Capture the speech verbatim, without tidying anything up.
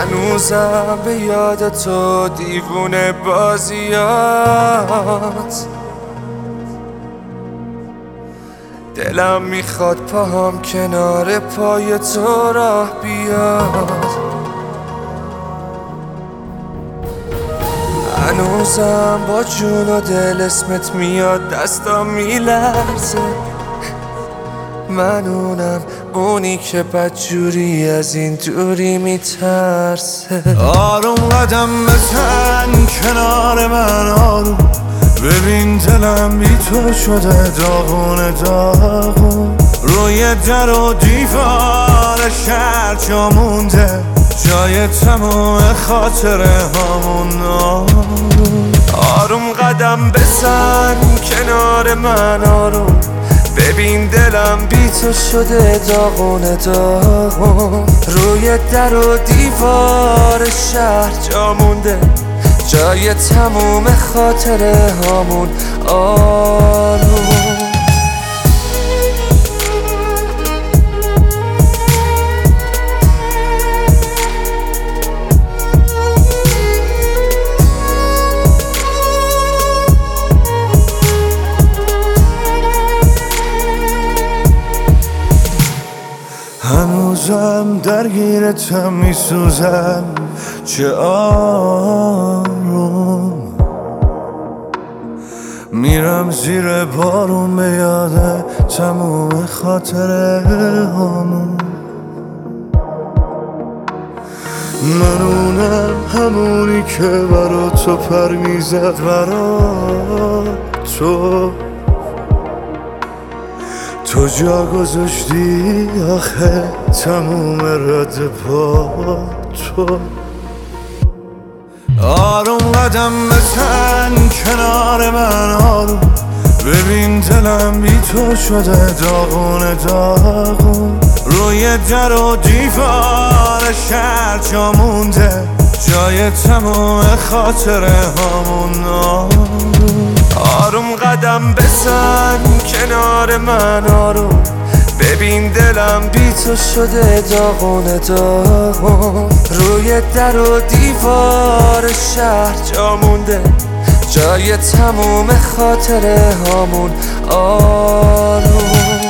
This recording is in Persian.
هنوزم به یاد تو دیوونه بازیات، دلم میخواد پاهم کنار پای تو راه بیاد. هنوزم با جون و دل اسمت میاد، دستام میلرزه. من اونم اونی که بدجوری از این دوری میترسه. آروم قدم بزن کنار من، آروم ببین دلم بی تو شده داغون داغون. روی در و دیوار شهر جا مونده، جای تموم خاطره هامون. آروم قدم بزن کنار من، آروم ببین دلم بی تو شده داغون داغون. روی در و دیوار شهر جا مونده، جای تموم خاطره هامون. آروم هنوزم درگیرتم میسوزم، چه آروم میرم زیر بارون به یاد تموم خاطره همون. من اونم همونی که برا تو پر میزد، برا تو تو جا گذاشتی آخه تموم رد پا تو. آروم قدم بزن کنار من، آروم ببین دلم بی تو شده داغون داغون. روی در و دیوار شهر جا مونده، جای تموم خاطره هامون. آروم قدم بزن کنار من، آروم ببین دلم بی تو شده داغون داغون. روی در و دیوار شهر جا مونده، جای تموم خاطره هامون. آروم